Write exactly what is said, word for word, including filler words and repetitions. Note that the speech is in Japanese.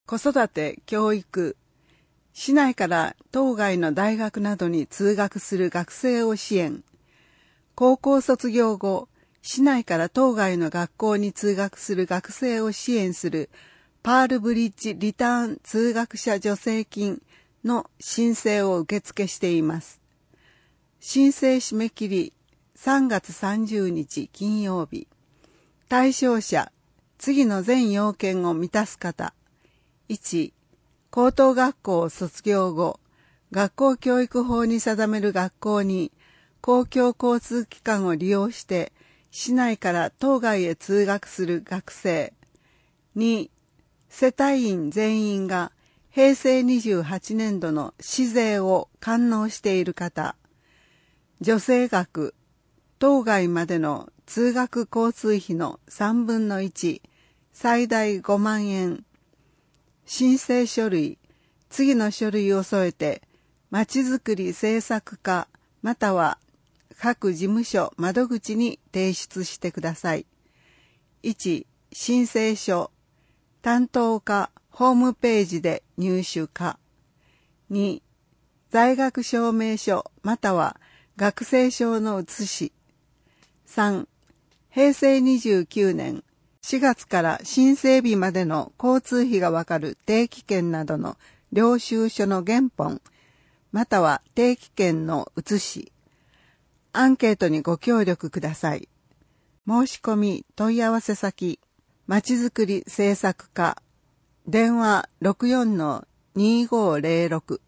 子育て、教育、市内から島外の大学などに通学する学生を支援。高校卒業後、市内から島外の学校に通学する学生を支援するパールブリッジリターン通学者助成金の申請を受付しています。申請締め切りさんがつさんじゅうにち金曜日。対象者、次の全要件を満たす方。いち、高等学校を卒業後、学校教育法に定める学校に公共交通機関を利用して市内から島外へ通学する学生。に、世帯員全員がへいせいにじゅうはちねんどの市税を完納している方。助成額、島外までの通学交通費のさんぶんのいち、最大ごまんえん。申請書類、次の書類を添えて、まちづくり政策課または各事務所窓口に提出してください。いち、申請書、担当課ホームページで入手可。に、在学証明書または学生証の写し。さん、へいせいにじゅうきゅうねんしがつから申請日までの交通費がわかる定期券などの領収書の原本、または定期券の写し。アンケートにご協力ください。申し込み問い合わせ先、まちづくり政策課、電話 ろくよんのにごーぜろろく